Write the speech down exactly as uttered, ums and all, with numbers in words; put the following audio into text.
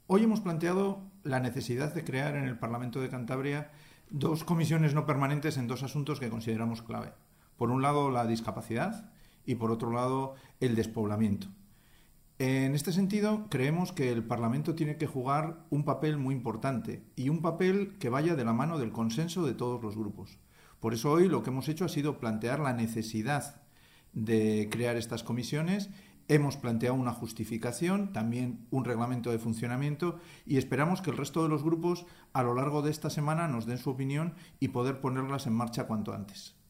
Hoy hemos planteado la necesidad de crear en el Parlamento de Cantabria dos comisiones no permanentes en dos asuntos que consideramos clave. Por un lado, la discapacidad y, por otro lado, el despoblamiento. En este sentido, creemos que el Parlamento tiene que jugar un papel muy importante y un papel que vaya de la mano del consenso de todos los grupos. Por eso hoy lo que hemos hecho ha sido plantear la necesidad de crear estas comisiones. Hemos planteado una justificación, también un reglamento de funcionamiento y esperamos que el resto de los grupos a lo largo de esta semana nos den su opinión y poder ponerlas en marcha cuanto antes.